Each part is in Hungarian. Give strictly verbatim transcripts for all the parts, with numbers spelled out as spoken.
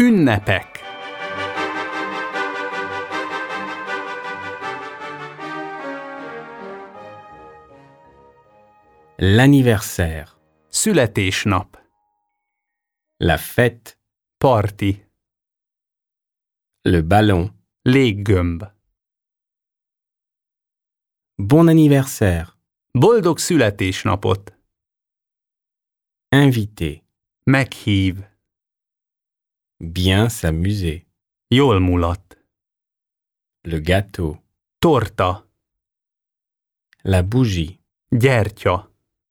Ünnepek. L'anniversaire, Születésnap. la fête, Parti. le ballon. Léggömb. Bon anniversaire, Boldog születésnapot. invité, Meghív. bien s'amuser, Jól mulat. le gâteau, Torta. la bougie, Gyertya.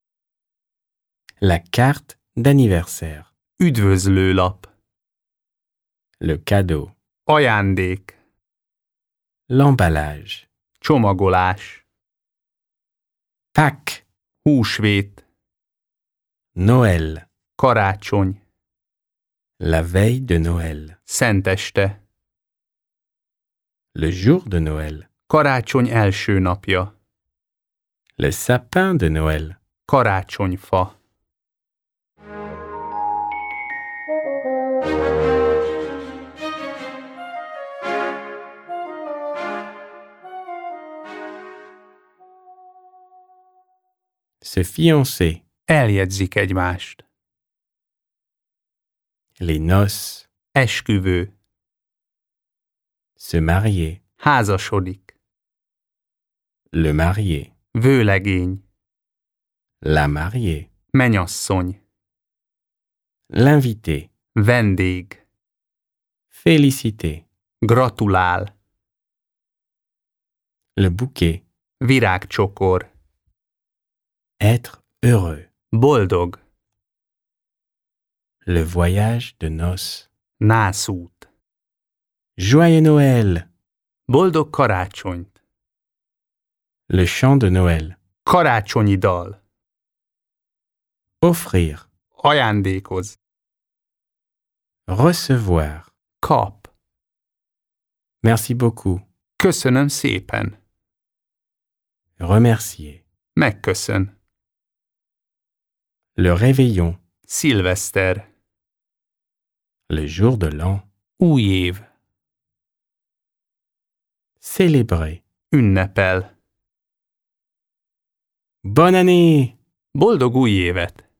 la carte d'anniversaire, Üdvözlőlap. le cadeau, Ajándék. l'emballage, Csomagolás. Pâques, Húsvét. Noël, Karácsony. la veille de Noël, Szenteste. le jour de Noël, Karácsony első napja. le sapin de Noël, Karácsonyfa. se fiancer, Eljegyzik egymást. les noces, Esküvő. se marier, Házasodik. le marié, Vőlegény. la mariée, Menyasszony. l'invité, Vendég. féliciter, Gratulál. le bouquet, Virágcsokor. être heureux, Boldog. le voyage de noces, Nászút. joyeux Noël, Boldog karácsonyt. le chant de Noël, Karácsonyi dal. offrir, Ajándékoz. recevoir, Kap. merci beaucoup, Köszönöm szépen. remercier, Megköszön. le réveillon, Szilveszter. le jour de l'an, Új év. célébrer, Ünnepel. bonne année! Boldog új évet!